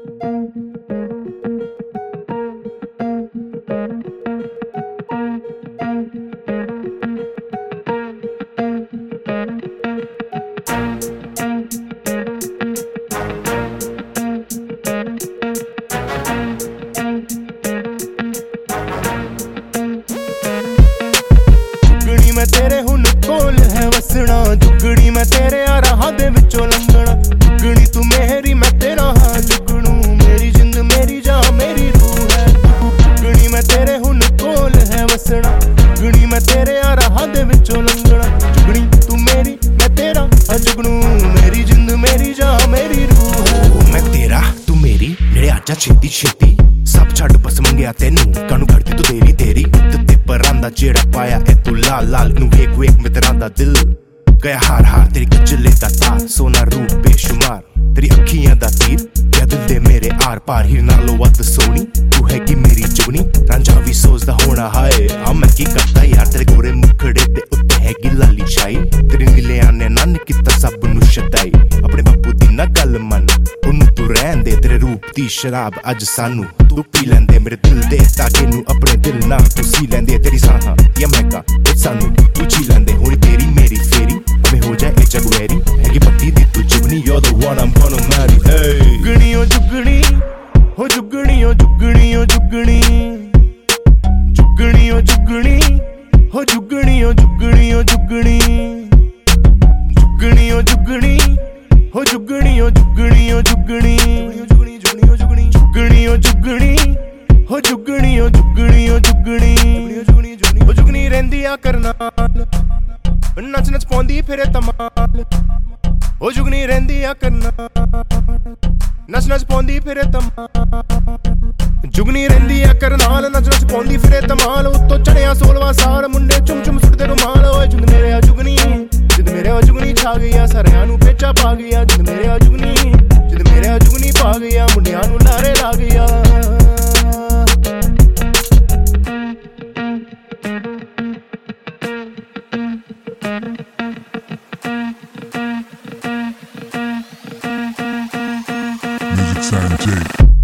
मैं तेरे हुन कोल है वसना, जुगनी मैं तेरे आ राह दे विचों लंघना। जुगनी तू मेरी मैं तेरा हां जुगनू, मेरी जिंद मेरी जान मेरी रूह है। जुगनी मैं तेरे हुन कोल है वसना, जुगनी मैं तेरे आ राह दे विचों लंघना। जुगनी तू मेरी मैं तेरा हां जुगनू, मेरी जिंद मेरी जान मेरी रूह है। मैं तेरा तू मेरी नेड़े आजा छेती छेती, सब छड़ बस मंगया तेनू कानू करदी तू देरी तेरी। ते पर आंदा जेड़ा पाया ए तू लाल लाल नू वेख वेख मैं तेरा दा दिल गया हार हार। तेरी गजले दा तार सोना रूप बेशुमार, तेरी अखियां दा तीर क्या दिल दे मेरे आर पार। हीर नालों वध सोनी तू हैगी मेरी जुगनी, रांझा भी सोचदा होना हाय आ मैं की करदा यार। तेरे गोरे मुखड़े ते उत्ते हैगी लाली शाई, तेरे नीले आने नन किता सब नू शदाई। अपने बापू दी ना गल मन ओनू तू रहन दे, तेरे रूप दी शराब अज सानू तू पी लैंदे। मेरे दिल दे ताके नू अपने दिल नाल तू सी लैंदे। तेरी सांहां या महका ए सानू तू जी लैंदे। हुण तेरी मेरी फेरी हमें हो जाए ए जग वैरी, हैगी पट्टी दी तू जुगनी you're the one I'm gonna marry। जुगनी ओ जुगनी हो जुगनी ओ जुगनी ओ जुगनी, जुगनी ओ जुगनी हो जुगनी ओ जुगनी ओ जुगनी, जुगनी ओ जुगनी हो जुगनी ओ जुगनी ओ जुगनी, जुगनी जुगनी ओ जुगनी, जुगनी ओ जुगनी हो जुगनी ओ जुगनी ओ जुगनी, जुगनी जुगनी ओ जुगनी रहंदी आ करनाल, नच नच पाउंदी फिरे तमाल। ओ जुगनी रहंदी आ करनाल, नच नच पाउंदी फिरे तमाल। जुगनी रहंदी आ करनाल, नच नच पाउंदी फिरे तमाल। उत्तों चढ़िया 16वां साल मुंडे चुम चुम सुटदे रुमाल। ओए जिंद मेरे आ जुगनी, जिंद मेरे आ जुगनी छा गई सारियां नू पेचा पा गई। जिंद मेरे आ जुगनी, जिंद मेरे आ जुगनी पा गई मुंडियां नू लारे ला गई। Music Sound J.